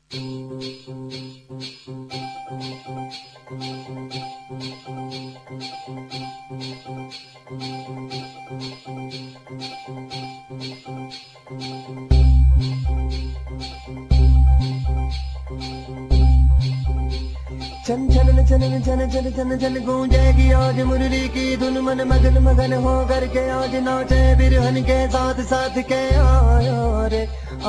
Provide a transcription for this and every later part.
चन चन चन चन चन चन चन गूंजेगी आज मुरली की धुन मन मगन मगन हो करके आज नाचे बिरहन के साथ साथ के आयो रे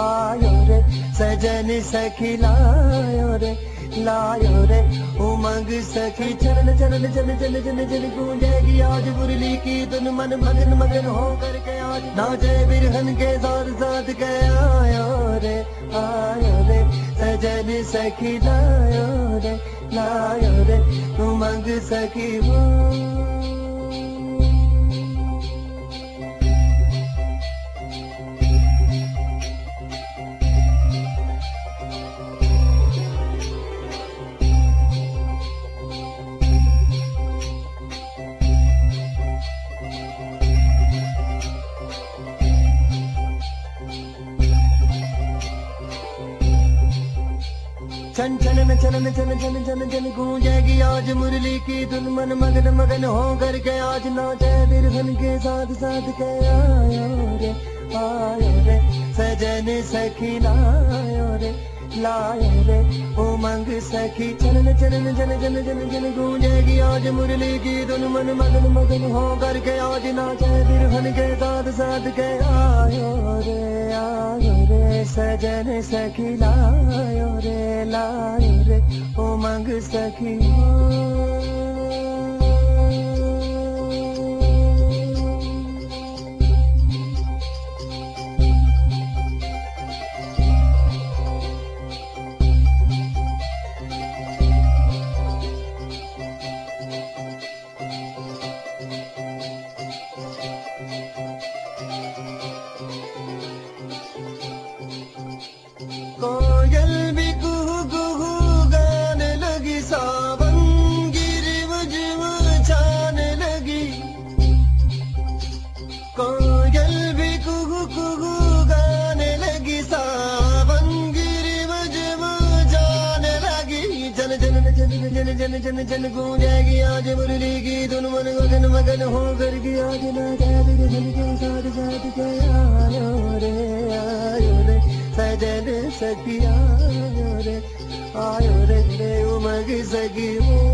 सजन सखी लायो रे उमंग सखी चन चन चन चन चन चन गूंजेगी आज मुरली की धुन मन मगन मगन हो करके आज नाचे बिरहन के साथ साथ के आयो रे सजन सखी लायो रे उमंग सखी वो चन चन चन चन चन चन चन गूंजेगी आज मुरली की धुन मन मगन मगन हो करके आज नाचे बिरहन के साथ साथ के आयो रे सजन सखी लायो रे उमंग सखी चन चन चन चन चन चन गूंजेगी आज मुरली की धुन मन मगन मगन हो करके आज नाचे बिरहन के साथ साथ के आयो रे सजन सखी लायो रे उमंग सखी कोयल भी कुहू कुहू गाने लगी सावन गिरी मुझ छाने लगी कोयल भी कुहू कुहू गाने लगी सावन गिरी मुझ जाने लगी जन जन जन जन जन जन जन गूंजेगी आज मुरली की धुन मन मगन मगन हो करके आज नाचे बिरहन के साथ साथ के आयो रे सजन सखी आयो रे उमंग सखी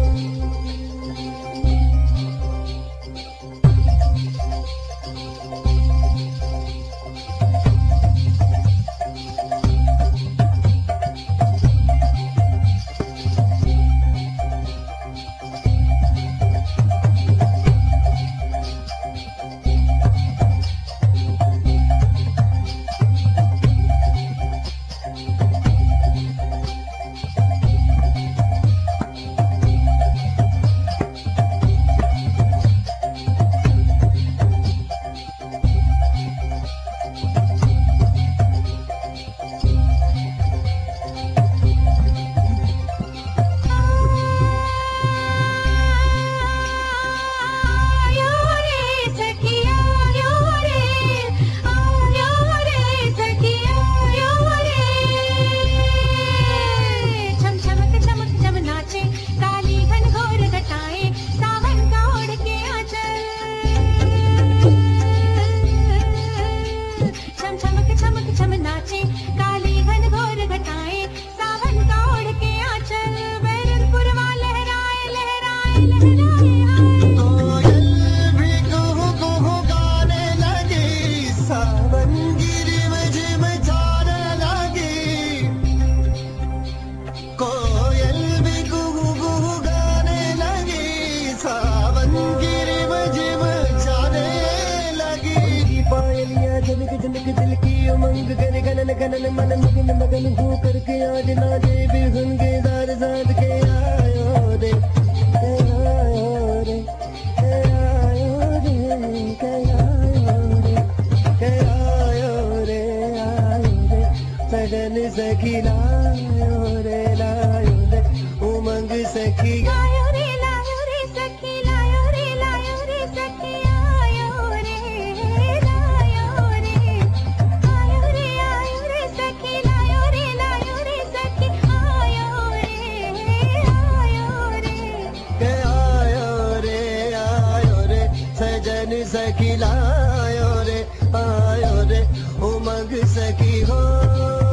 उमंग कर गनन गनन मन मगन मगन हो करके आज नाचे बिरहन के साथ साथ के आयो रे सजन सखी लायो रे उमंग सखी लायो रे सखी लायो रे सखी आयो रे सखी लायो रे सखी मिलायो रे, आयो रे उमंग सखी हो।